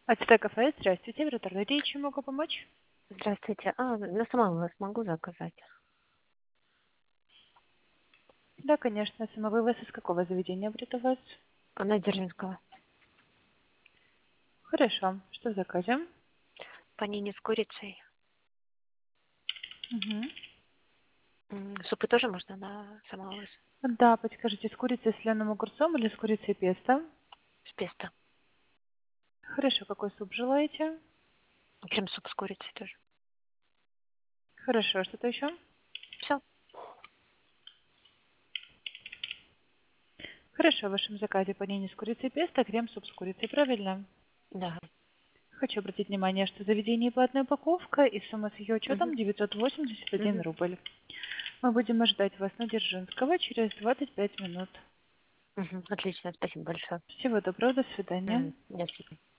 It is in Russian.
АТТ кафе, здравствуйте, в Ротару чем могу помочь? Здравствуйте. На самом вас могу заказать? Да, конечно, самовывоз из какого заведения будет у вас? На Дзержинского. Хорошо, что закажем? Панини с курицей. Мгм. Супы тоже можно на самовывоз? Да, подскажите, с курицей с соленым огурцом или с курицей песто? С песто. Хорошо, какой суп желаете? Крем-суп с курицей тоже. Хорошо, что-то еще? Все? Хорошо, в вашем заказе панини с курицей песто, крем-суп с курицей, правильно? Да. Хочу обратить внимание, что заведение платная упаковка и сумма с ее Угу. учетом 981 Угу. рубль. Мы будем ожидать вас на Дзержинского через 25 минут. Угу. Отлично, спасибо большое. Всего доброго, до свидания. До свидания.